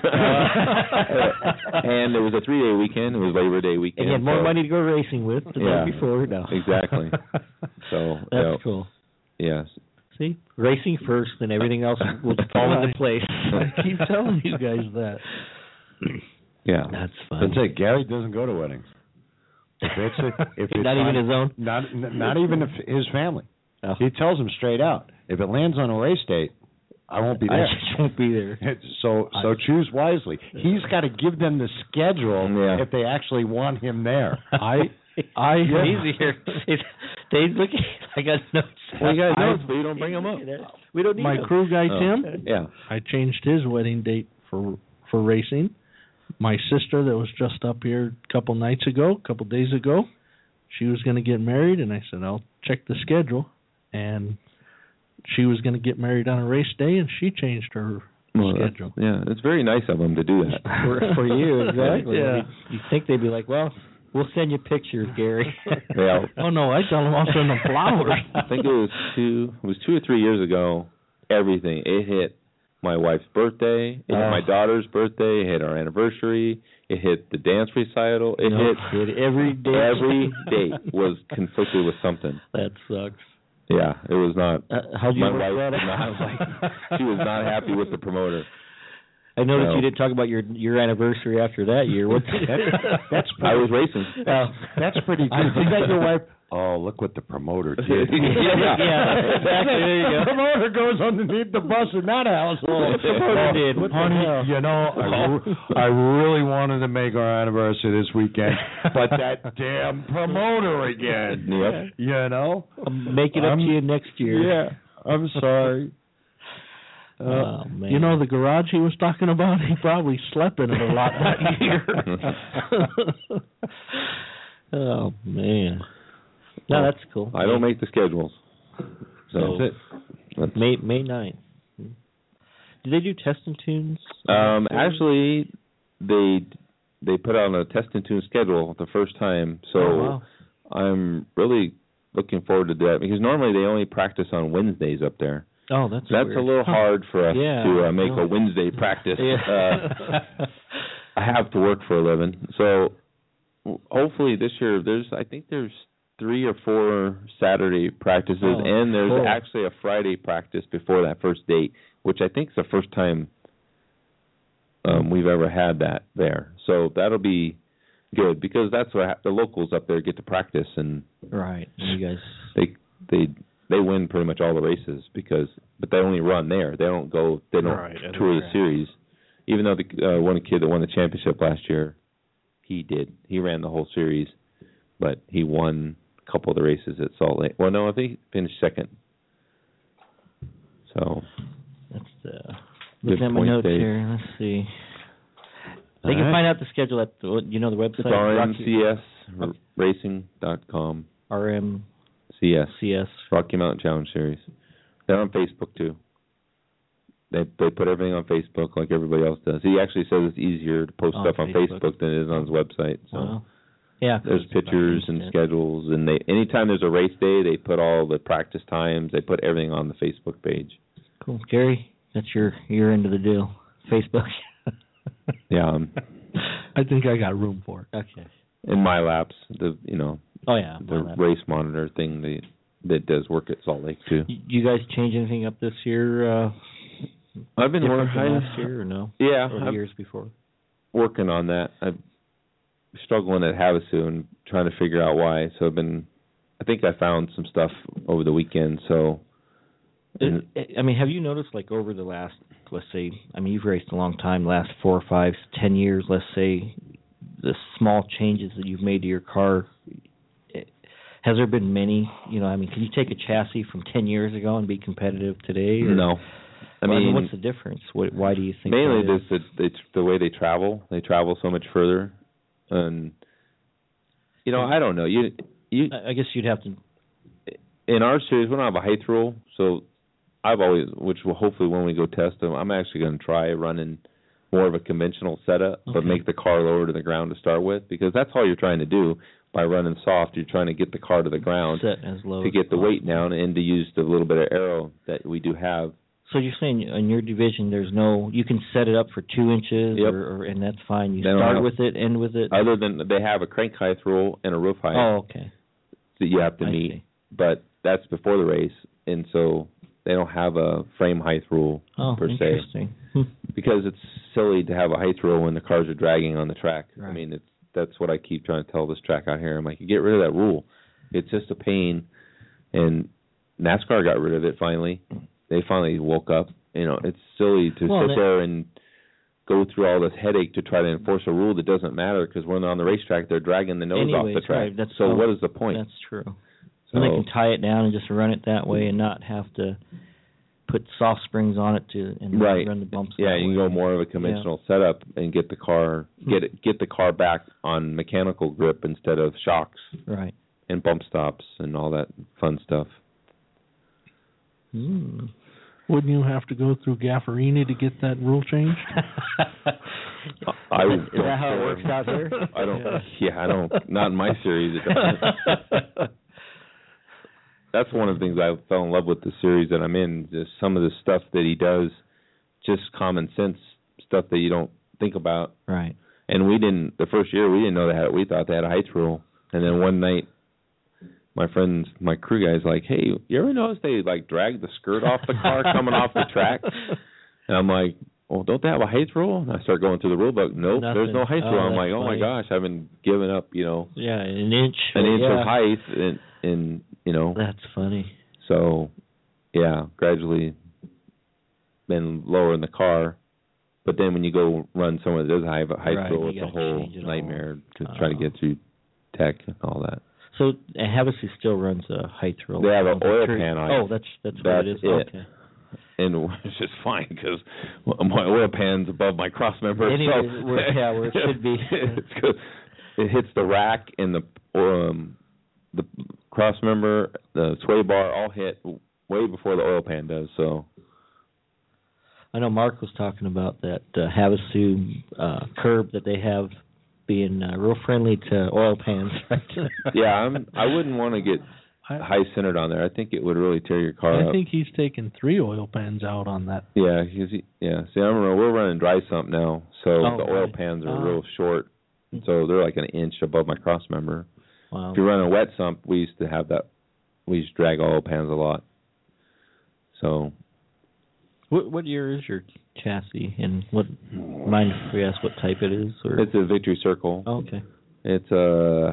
And it was a 3-day weekend. It was Labor Day weekend. And you had more money to go racing with the day before. No. Exactly. So that's cool. Yes. See, racing first, then everything else will fall into place. I keep telling you guys that. Yeah, that's fun. That's it. Gary doesn't go to weddings. If it's not even his own. Not even his family. Oh. He tells them straight out. If it lands on a race date, I won't be there. I just won't be there. So choose wisely. He's got to give them the schedule if they actually want him there. Easy here. Dave's looking. I got notes. We got notes, but you don't bring them up. We don't need My them. crew guy Tim. Yeah. I changed his wedding date for racing. My sister that was just up here a couple days ago, she was going to get married, and I said I'll check the schedule, and she was going to get married on a race day, and she changed her schedule. Yeah, it's very nice of them to do that. for you, exactly. Yeah. You think they'd be like, well, we'll send you pictures, Gary. Yeah. Oh no, I tell them I'll send them flowers. I think it was 2 or 3 years ago. Everything it hit my wife's birthday, it hit my daughter's birthday, it hit our anniversary, it hit the dance recital, it hit every day. Every date was conflicted with something. That sucks. Yeah, it was not. How'd you my work wife that did not, she was not happy with the promoter. I noticed you didn't talk about your anniversary after that year. That's I was racing. That's pretty good. You got your wife. Oh, look what the promoter did. Yeah, exactly. There you go. The promoter goes underneath the bus in that household. The promoter did. What Honey, the hell? you know, I really wanted to make our anniversary this weekend, but that damn promoter again. Yep. You know? I'll make it up to you next year. Yeah. I'm sorry. Oh, man. You know the garage he was talking about? He probably slept in it a lot that year. Oh, man. No, that's cool. I don't make the schedules. So that's it. May 9th. Do they do test and tunes? Actually, they put on a test and tune schedule the first time. So I'm really looking forward to that because normally they only practice on Wednesdays up there. Oh, that's weird. A little hard for us to make a Wednesday practice. I have to work for a living, so hopefully this year I think there's 3 or 4 Saturday practices, and there's actually a Friday practice before that first date, which I think is the first time we've ever had that there. So that'll be good because that's what the locals up there get to practice, and you guys they win pretty much all the races but they only run there. They don't tour the series. Even though the one kid that won the championship last year, he ran the whole series, but he won a couple of the races at Salt Lake. Well, no, I think he finished second. So that's looking at my notes here. Let's see. They can find out the schedule at the website. It's RMCSracing.com. CS Rocky Mountain Challenge Series. They're on Facebook too. They put everything on Facebook like everybody else does. He actually says it's easier to post stuff on Facebook than it is on his website. So there's pictures and schedules, and anytime there's a race day, they put all the practice times. They put everything on the Facebook page. Cool, Gary. That's your end of the deal. Facebook. Yeah. I think I got room for it. Okay. In my laps, the race monitor thing that does work at Salt Lake too. You guys change anything up this year? I've been working last year or no? Yeah, or the years before. Working on that. I'm struggling at Havasu and trying to figure out why. So I think I found some stuff over the weekend. So, have you noticed over the last, let's say, you've raced a long time, last 4 or 5, 10 years, let's say, the small changes that you've made to your car? Has there been many? Can you take a chassis from 10 years ago and be competitive today? Or? No. What's the difference? Why do you think? Mainly, it's the way they travel. They travel so much further, and I don't know. I guess you'd have to. In our series, we don't have a height rule, so I've always, which will hopefully when we go test them, I'm actually going to try running more of a conventional setup, but make the car lower to the ground to start with, because that's all you're trying to do. By running soft, you're trying to get the car to the ground to get the weight down and to use the little bit of aero that we do have. So you're saying in your division, you can set it up for 2 inches, and that's fine. You start with it, end with it. Other than they have a crank height rule and a roof height. Oh, okay. That you have to meet, but that's before the race, and so they don't have a frame height rule per se. Interesting. Because it's silly to have a height rule when the cars are dragging on the track. Right. that's what I keep trying to tell this track out here. I'm like, get rid of that rule. It's just a pain. And NASCAR got rid of it finally. They finally woke up. You know, it's silly to sit there and go through all this headache to try to enforce a rule that doesn't matter, because when they're on the racetrack, they're dragging the nose off the track. Right. So what is the point? That's true. So they can tie it down and just run it that way and not have to put soft springs on it and run the bumps. Yeah, you can go more of a conventional setup and get the car get the car back on mechanical grip instead of shocks. Right. And bump stops and all that fun stuff. Wouldn't you have to go through Gafferini to get that rule changed? Is that how it works out there? I don't. I don't. Not in my series. It doesn't. That's one of the things I fell in love with the series that I'm in. Just some of the stuff that he does, just common sense stuff that you don't think about. Right. And the first year we didn't know they had it. We thought they had a height rule. And then one night, my crew guy's like, hey, you ever notice they like drag the skirt off the car coming off the track? And I'm like, well, don't they have a height rule? And I start going through the rule book. Nope, there's no height rule. I'm like, oh my gosh, I've been giving up, Yeah, an inch of height, and That's funny. So, yeah, gradually been lowering the car. But then when you go run somewhere that does have a height rule, it's a whole nightmare to try to get through tech and all that. So Havasu still runs a height roll. They have an oil pan on it. Oh, that's what it is. Okay. And it's just fine because my oil pan's above my cross member. Anyway, where it should be. It hits the rack and the cross member, the sway bar, all hit way before the oil pan does. So I know Mark was talking about that Havasu curb that they have being real friendly to oil pans. Yeah, I wouldn't want to get high centered on there. I think it would really tear your car up. I think he's taken 3 oil pans out on that. Yeah, See, we're running dry sump now, so the oil pans are real short, so they're like an inch above my cross member. Wow. If you run a wet sump, we used to have that. We used to drag oil pans a lot. So. What year is your chassis, and mind if we ask what type it is? Or? It's a Victory Circle. Oh, okay. It's a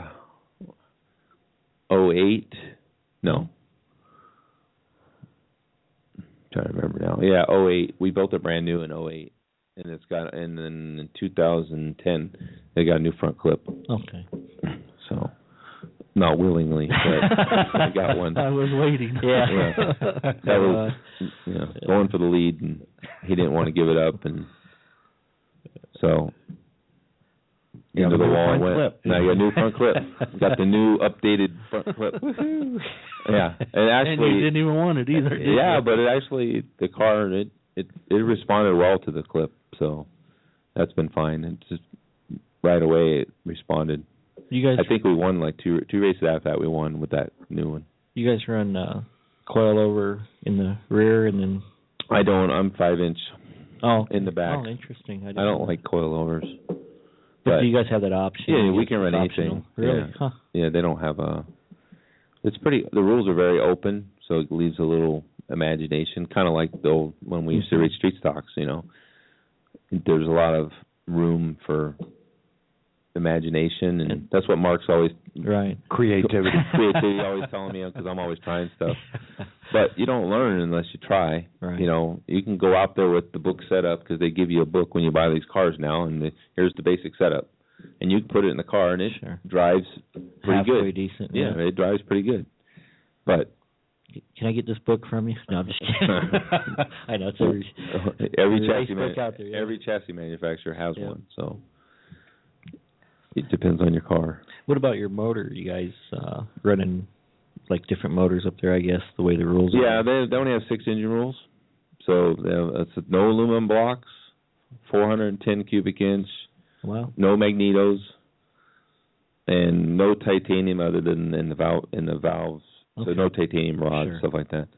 08. No. I'm trying to remember now. Yeah, 08. We built it brand new in 08. And then in 2010 they got a new front clip. Okay. So not willingly, but I got one. I was waiting. Yeah. That was going for the lead, and he didn't want to give it up, and so into the wall I went. Clip. Now you got a new front clip. Got the new updated front clip. Yeah, and actually, and you didn't even want it either. Did you? But it actually the car it responded well to the clip, so that's been fine. And just right away it responded. You guys, I think we won like two races after that. We won with that new one. You guys run coilover in the rear, and then I don't. I'm 5-inch. In the back. Oh, interesting. I don't like coilovers. But you guys have that option. Yeah, we can run anything. Really? Yeah. Huh. Yeah, they don't have a. It's pretty. The rules are very open, so it leaves a little imagination, kind of like the old when we used to race street stocks. There's a lot of room for imagination, and that's what Mark's always creativity always telling me, because I'm always trying stuff. But you don't learn unless you try. Right. You can go out there with the book setup, because they give you a book when you buy these cars now, and here's the basic setup, and you can put it in the car, and it drives pretty halfway good. Decent. Yeah, it drives pretty good. But can I get this book from you? No, I'm just kidding. I know it's every chassis manufacturer has one, so. It depends on your car. What about your motor? You guys running like different motors up there, I guess, the way the rules are? Yeah, they only have 6 engine rules. So it's no aluminum blocks, 410 cubic inch, wow, no magnetos, and no titanium other than in the valves. Okay. So no titanium rods, stuff like that.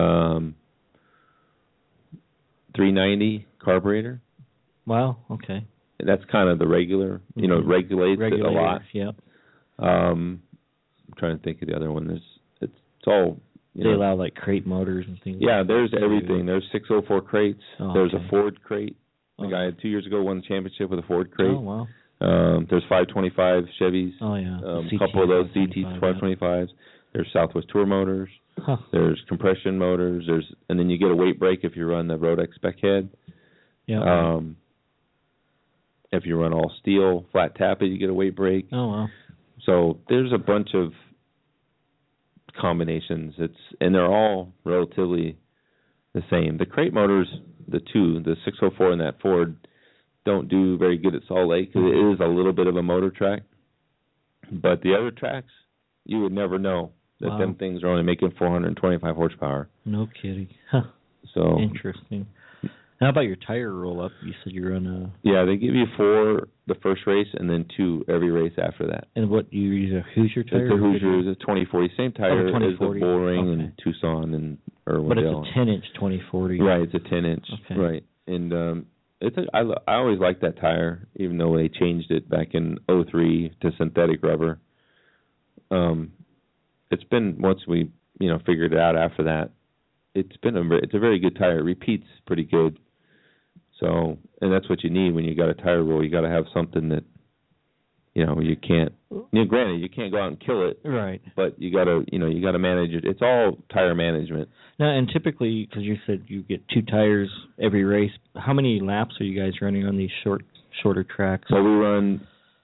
390 carburetor. Wow, okay. That's kind of the regular, regulates it a lot. Yeah. I'm trying to think of the other one. It's all. They allow like crate motors and things. Yeah, there's everything. There's 604 crates. There's a Ford crate. The guy 2 years ago won the championship with a Ford crate. Oh wow. There's 525 Chevys. Oh yeah. A couple of those CT 525s. There's Southwest Tour motors. Huh. There's compression motors. And then you get a weight break if you run the Rodex spec head. Yeah. If you run all steel flat tappet, you get a weight break. Oh wow. So there's a bunch of combinations. And they're all relatively the same. The crate motors, the 604 and that Ford, don't do very good at Salt Lake because it is a little bit of a motor track. But the other tracks, you would never know that them things are only making 425 horsepower. No kidding. Huh. So interesting. How about your tire roll up? You said you run Yeah, they give you 4 the first race and then 2 every race after that. And what you use a Hoosier tire? It's a Hoosier, it's a 2040, same tire as the 2040. Bullring and Tucson and Irwindale. But it's a 10-inch 2040. Right, it's a 10-inch. Okay. Right, and I always liked that tire, even though they changed it back in '03 to synthetic rubber. It's been, once we figured it out after that, it's a very good tire. It repeats pretty good. So, and that's what you need when you got a tire roll. You got to have something that, you can't. Granted, you can't go out and kill it. Right. But you got to manage it. It's all tire management. Now, and typically, because you said you get 2 tires every race, how many laps are you guys running on these shorter tracks? So we run,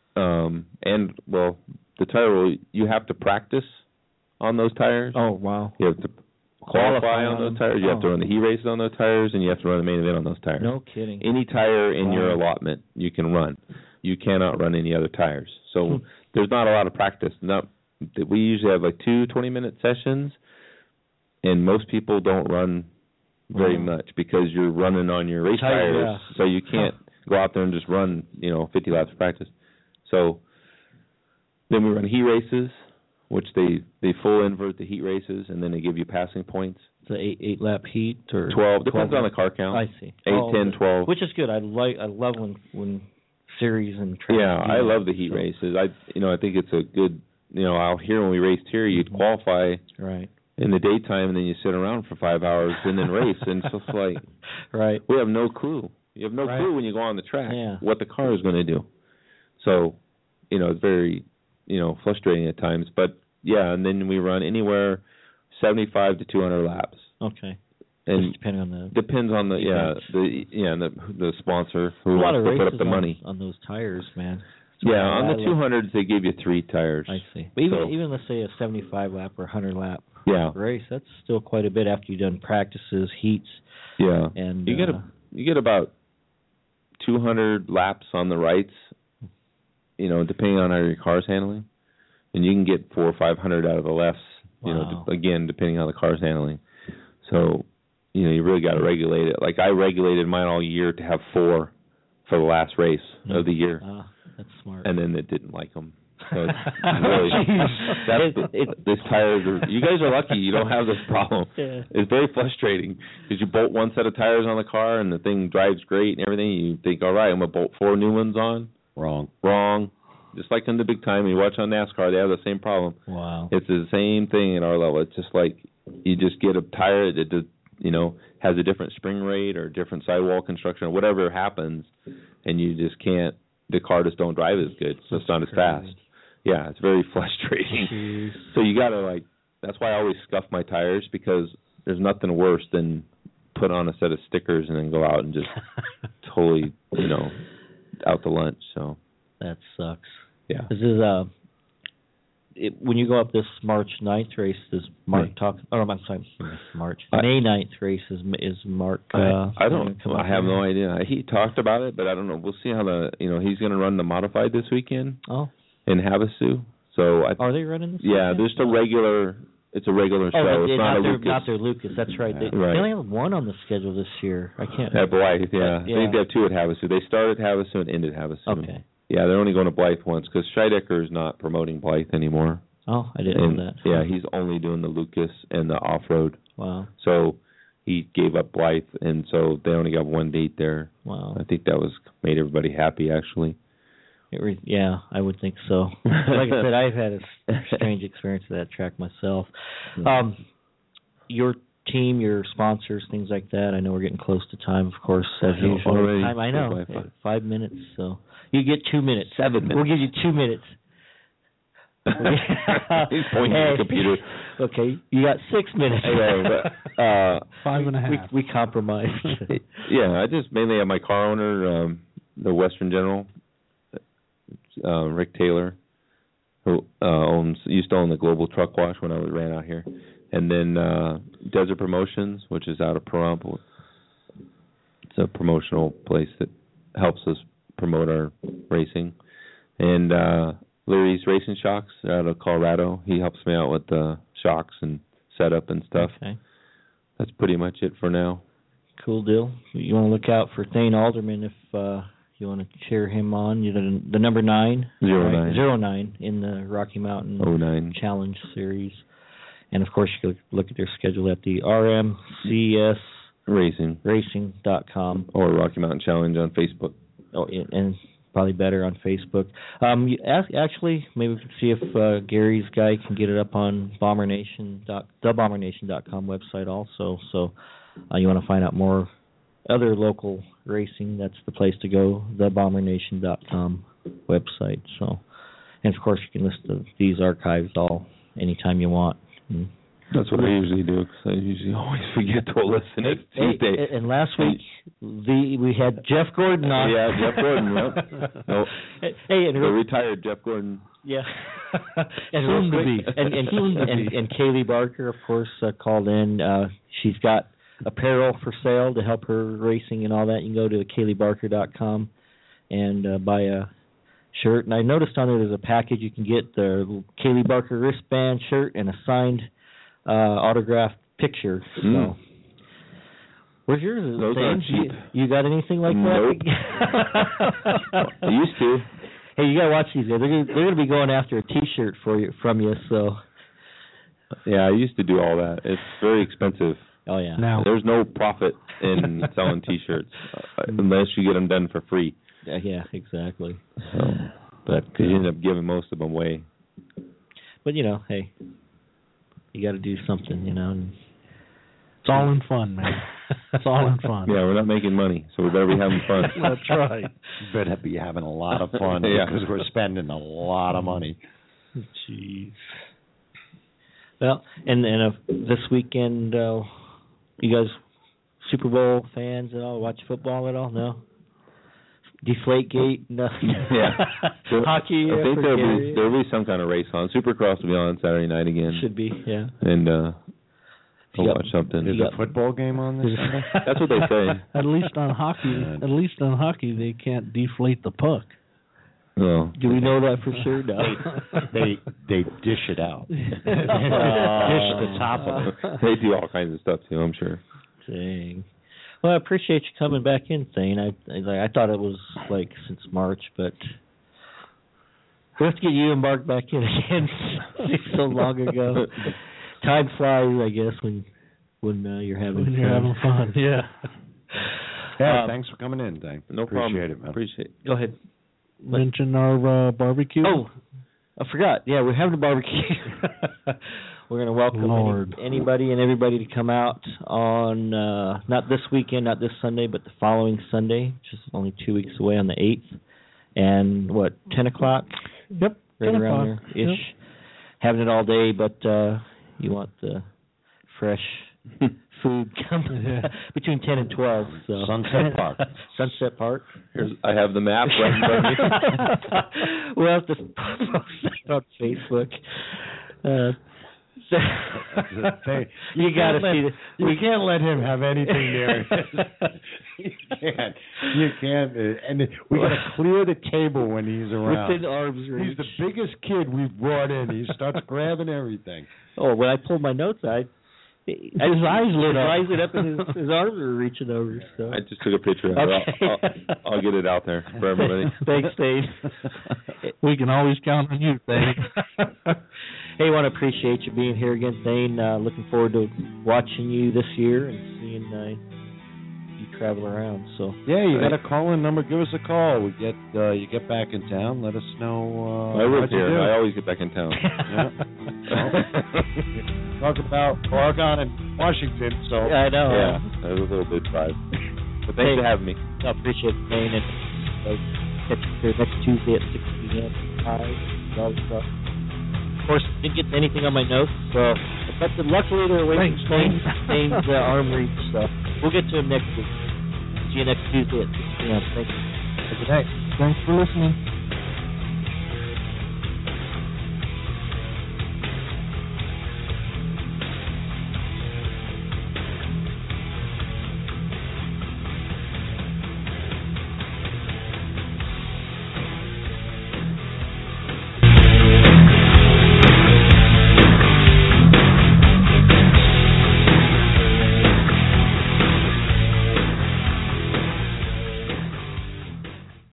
the tire roll, you have to practice on those tires. Oh, wow. You have to qualify on those tires. You have to run the heat races on those tires, and you have to run the main event on those tires. No kidding. Any tire in your allotment you can run. You cannot run any other tires. So there's not a lot of practice. We usually have like 2 20-minute sessions, and most people don't run very much because you're running on your race tires, so you can't go out there and just run 50 laps of practice. So then we run heat races, which they full invert the heat races, and then they give you passing points. The 8-lap heat or 12 depends on the car count. I see. 8, 10, 12. Which is good. I love when series and track. Yeah, I love the heat races. I think it's a good. Out here when we raced here, you'd qualify right in the daytime, and then you sit around for 5 hours and then race, and so it's like right. We have no clue. You have no clue when you go on the track what the car is going to do. So, it's very, frustrating at times. But yeah, and then we run anywhere 75 to 200 laps. Okay. And depending on the depends on the sponsor who wants to put up the money on those tires, man. On the 200s they give you 3 tires. I see. But even let's say a 75 lap or 100 lap race, that's still quite a bit after you've done practices, heats. Yeah. And you get about 200 laps on the rights, depending on how your car's handling, and you can get 400 or 500 out of the lefts. Again, depending on how the car's handling. So, you really got to regulate it. Like I regulated mine all year to have 4 for the last race of the year. That's smart. And then it didn't like them. So these tires are. You guys are lucky you don't have this problem. Yeah. It's very frustrating because you bolt one set of tires on the car and the thing drives great and everything. You think, all right, I'm gonna bolt 4 new ones on. Wrong. Just like in the big time, you watch on NASCAR, they have the same problem. Wow. It's the same thing at our level. It's just like you just get a tire that has a different spring rate or different sidewall construction or whatever happens, and you just can't. The car just don't drive as good, so it's not as fast. Yeah, it's very frustrating. Jeez. So you gotta that's why I always scuff my tires, because there's nothing worse than put on a set of stickers and then go out and just totally, out to lunch. So that sucks. Yeah. This is when you go up this March 9th race, does Mark talk? Oh, I'm sorry, May 9th race is Mark. I don't. I have no idea. He talked about it, but I don't know. We'll see how he's going to run the modified this weekend. Oh. In Havasu. So are they running this? Yeah, there's a regular. It's a regular show. It's not their Lucas. That's right. They only have 1 on the schedule this year. I can't. At Blythe, yeah. I think they have 2 at Havasu. They started at Havasu and ended Havasu. Okay. Yeah, they're only going to Blythe once because Scheidecker is not promoting Blythe anymore. Oh, I didn't know that. Yeah, he's only doing the Lucas and the off-road. Wow. So he gave up Blythe, and so they only got 1 date there. Wow. I think that made everybody happy, actually. Yeah, I would think so. Like I said, I've had a strange experience at that track myself. Your team, your sponsors, things like that. I know we're getting close to time, of course, as usual. Already. I know. 5 minutes, so you get 2 minutes. 7 minutes. We'll give you 2 minutes. He's pointing at the computer. Okay, you got 6 minutes. But, 5.5. We compromised. Yeah, I just mainly have my car owner, the Western General, Rick Taylor, who used to own the Global Truck Wash when I ran out here, and then Desert Promotions, which is out of Pahrump. It's a promotional place that helps us promote our racing, and Larry's Racing Shocks out of Colorado. He helps me out with the shocks and setup and stuff. Okay. That's pretty much it for now. Cool deal. You want to look out for Thane Alderman if you want to cheer him on. The number 9. 09. 09 in the Rocky Mountain 09 Challenge Series. And, of course, you can look at their schedule at the RMCS Racing.com. Or Rocky Mountain Challenge on Facebook. Oh, and probably better on Facebook. Actually, maybe we can see if Gary's guy can get it up on thebomberNation.com website also. So you want to find out more other local racing, that's the place to go, thebomberNation.com website. So, and, of course, you can listen to these archives all anytime you want. That's what I usually do, because I usually always forget to listen. It's Tuesday. And last week we had Jeff Gordon on. Yeah, Jeff Gordon. Yep. No. Hey, and the retired Jeff Gordon. Yeah. And Kaylee Barker, of course, called in. She's got apparel for sale to help her racing and all that. You can go to KayleeBarker.com and buy a shirt. And I noticed on there's a package you can get the Kaylee Barker wristband shirt and a signed autographed picture. So, where's yours? Those aren't cheap. You got anything like that? Nope. I used to. Hey, you gotta watch these guys. They're gonna be going after a T-shirt from you. So, yeah, I used to do all that. It's very expensive. Oh yeah. Now there's no profit in selling T-shirts unless you get them done for free. Yeah, exactly. So, but you end up giving most of them away. But hey, you got to do something, And it's all in fun, man. It's all in fun. Yeah, we're not making money, so we better be having fun. That's right. Better be having a lot of fun because we're spending a lot of money. Jeez. Well, and this weekend, you guys Super Bowl fans at all? Watch football at all? No. Deflategate? No. Yeah. Hockey? I think there'll be some kind of race on. Supercross will be on Saturday night again. Should be, yeah. And I'll watch something. Is a football game on this Sunday? That's what they say. At least on hockey, they can't deflate the puck. No. Do we know that for sure? No. They dish it out. Dish the top of it. They do all kinds of stuff too, I'm sure. Dang. Well, I appreciate you coming back in, Thane. I thought it was since March, but we have to get you and Mark back in again. So long ago. Time flies, I guess, when you're having fun. You're having fun, yeah. Yeah, thanks for coming in, Thane. No Appreciate problem. it, man. Appreciate it. Go ahead. Mention our barbecue. Oh, I forgot. Yeah, we're having a barbecue. We're going to welcome anybody and everybody to come out on not this weekend, not this Sunday, but the following Sunday, which is only 2 weeks away on the 8th. And 10 o'clock? Yep. Right around there-ish. Yep. Having it all day, but you want the fresh food coming between 10 and 12. So. Sunset Park. Sunset Park. I have the map right in front of me. We'll have to post it on Facebook. You got to see this. You can't let him have anything there. You can't. And we got to clear the table when he's around. Within arm's reach. He's the biggest kid we've brought in. He starts grabbing everything. Oh, when I pulled my notes, his eyes lit up and his arms were reaching over. So. I just took a picture of it. Okay. I'll get it out there for everybody. Thanks, Dave. We can always count on you, Dave. Hey, I want to appreciate you being here again, Thane. Looking forward to watching you this year and seeing you travel around. So yeah, you got a call-in number. Give us a call. You get back in town. Let us know. I live here. Do. I always get back in town. Talk about Oregon and Washington. So yeah, I know. Yeah, it was a little bit drive. But thanks for having me. I appreciate it, Dane, and catch you here next Tuesday at 6 p.m. Of course, didn't get to anything on my notes, but luckily they're away from Dane's arm reach, so we'll get to him next week. See you next Tuesday at 6 p.m. Thank you. Have a good night. Thanks for listening.